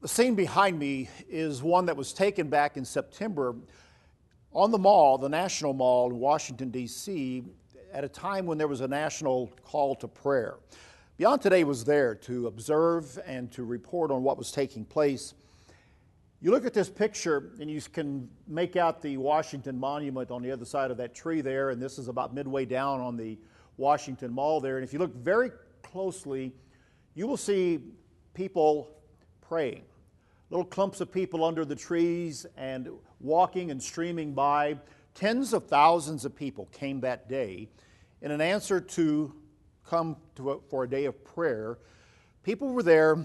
The scene behind me is one that was taken back in September on the mall, the National Mall in Washington, D.C., at a time when there was a national call to prayer. Beyond Today was there to observe and to report on what was taking place. You look at this picture and you can make out the Washington Monument on the other side of that tree there, and this is about midway down on the Washington Mall there. And if you look very closely, you will see people praying. Little clumps of people under the trees and walking and streaming by. Tens of thousands of people came that day in an answer to come for a day of prayer. People were there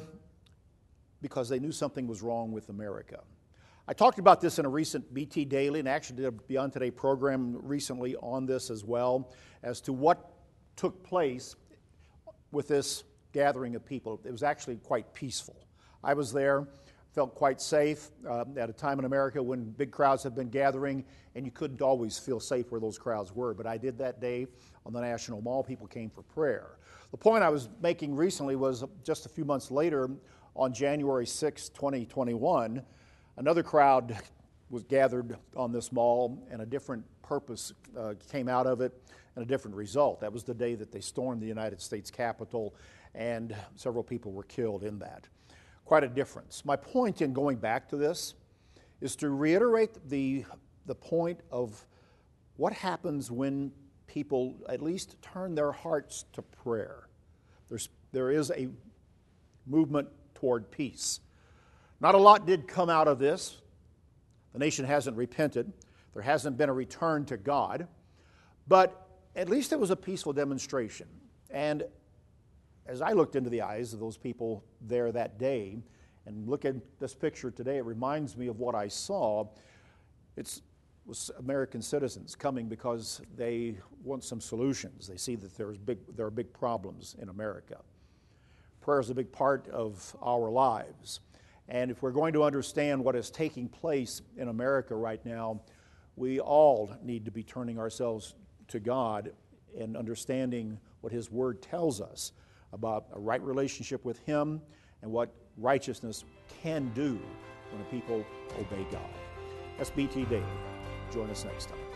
because they knew something was wrong with America. I talked about this in a recent BT Daily and actually did a Beyond Today program recently on this as well, as to what took place with this gathering of people. It was actually quite peaceful. I was there, felt quite safe at a time in America when big crowds have been gathering and you couldn't always feel safe where those crowds were. But I did that day on the National Mall. People came for prayer. The point I was making recently was just a few months later, on January 6, 2021, another crowd was gathered on this mall and a different purpose came out of it and a different result. That was the day that they stormed the United States Capitol and several people were killed in that. Quite a difference. My point in going back to this is to reiterate the point of what happens when people at least turn their hearts to prayer. There is a movement toward peace. Not a lot did come out of this. The nation hasn't repented. There hasn't been a return to God. But at least it was a peaceful demonstration. And as I looked into the eyes of those people there that day and look at this picture today, it reminds me of what I saw. It was American citizens coming because they want some solutions. They see that there are big problems in America. Prayer is a big part of our lives. And if we're going to understand what is taking place in America right now, we all need to be turning ourselves to God and understanding what His Word tells us about a right relationship with Him and what righteousness can do when the people obey God. That's BT Daily. Join us next time.